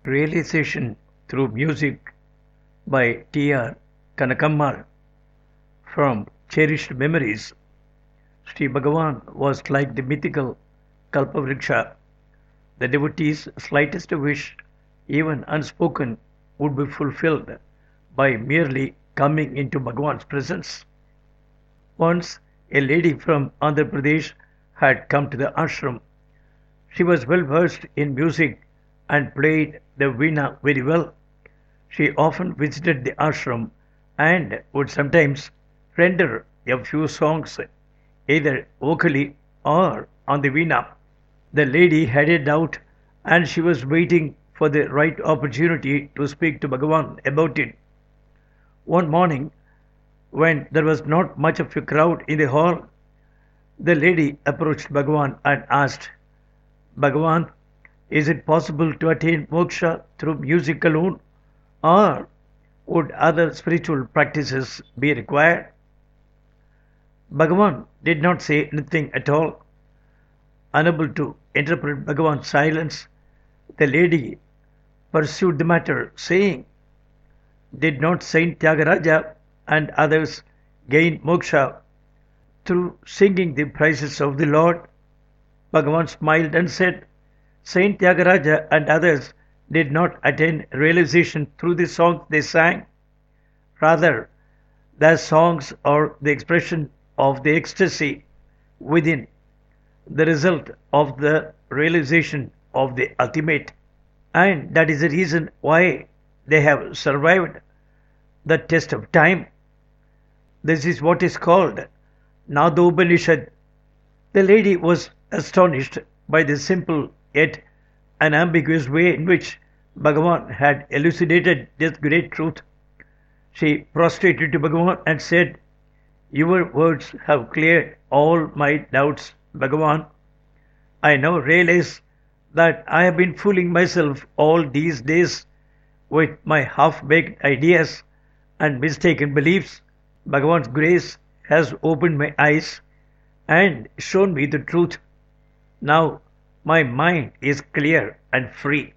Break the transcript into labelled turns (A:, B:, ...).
A: Realization through music by T.R. Kanakammal from Cherished Memories. Sri Bhagavan was like the mythical Kalpavriksha. The devotee's slightest wish, even unspoken, would be fulfilled by merely coming into Bhagavan's presence. Once, a lady from Andhra Pradesh had come to the ashram. She was well versed in music and played the veena very well. She often visited the ashram and would sometimes render a few songs either vocally or on the veena. The lady had a doubt and she was waiting for the right opportunity to speak to Bhagavan about it. One morning, when there was not much of a crowd in the hall, the lady approached Bhagavan and asked, Bhagavan, is it possible to attain moksha through music alone, or would other spiritual practices be required? Bhagavan did not say anything at all. Unable to interpret Bhagavan's silence, the lady pursued the matter, saying, did not Saint Tyagaraja and others gain moksha through singing the praises of the Lord? Bhagavan smiled and said, Saint Tyagaraja and others did not attain realization through the songs they sang. Rather, their songs are the expression of the ecstasy within, the result of the realization of the ultimate. And that is the reason why they have survived the test of time. This is what is called Nadopanishad. The lady was astonished by the simple yet unambiguous way in which Bhagavan had elucidated this great truth. She prostrated to Bhagavan and said, your words have cleared all my doubts, Bhagavan. I now realize that I have been fooling myself all these days with my half-baked ideas and mistaken beliefs. Bhagavan's grace has opened my eyes and shown me the truth. Now my mind is clear and free.